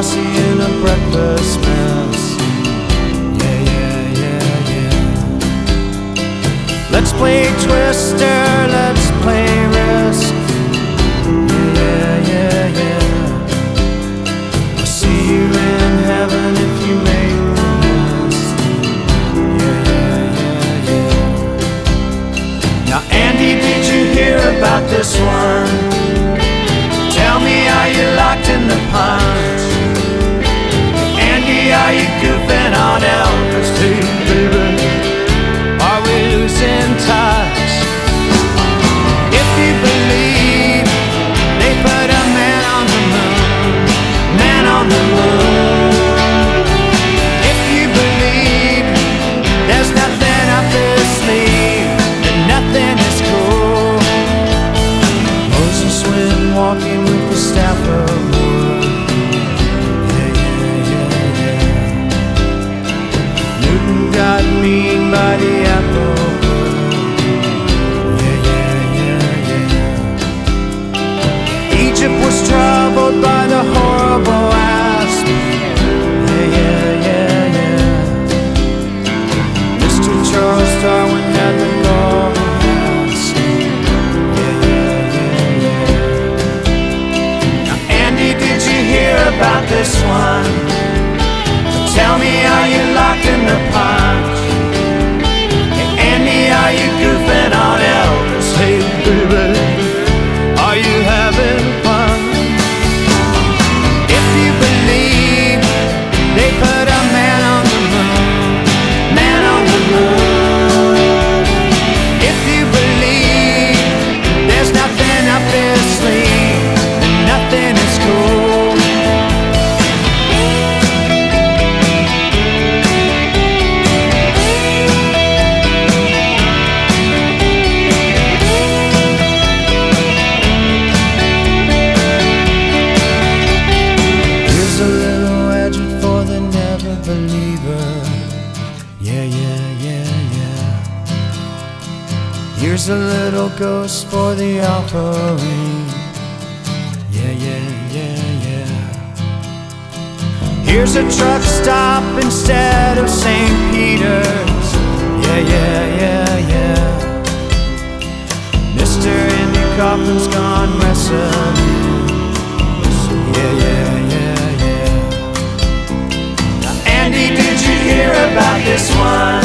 classy in a breakfast mess. Yeah, yeah, yeah, yeah. Let's play Twister, let's play Risk. Yeah, yeah, yeah. I'll see you in heaven if you make the list. Yeah, yeah, yeah, yeah. Now, Andy, did you hear about this one? Tell me, are you locked in the punch? Andy, are you goofing on Elvis too, baby? Are we losing touch? If you believe they put a man on the moon, man on the moon. If you believe there's nothing up his sleeve, and nothing is cool. Moses went walking with the staff of wood. Yeah, yeah, yeah, yeah. Newton got mean by the apple wood. Yeah, yeah, yeah, yeah. Egypt was troubled by the horrible asp. Yeah, yeah, yeah, yeah. Mr. Charles Darwin had the golden mask. Yeah, yeah, yeah, yeah. Did you hear about this one? Tell me, are you locked in the punch? Hey, Andy, are you goofing on Elvis? Hey, baby, are you having fun? If you believe they put a man on the moon, man on the moon. If you believe there's nothing up his sleeve, nothing is cool. Here's a little edge for the never believer. Yeah, yeah, yeah, yeah. Here's a little ghost for the offering. Yeah, yeah, yeah, yeah. Here's a truck stop instead of St. Peter's. Yeah, yeah, yeah, yeah. Mr. Andy Kaufman's gone wrestling. Yeah, yeah, yeah, yeah. Now, Andy, did you hear about this one?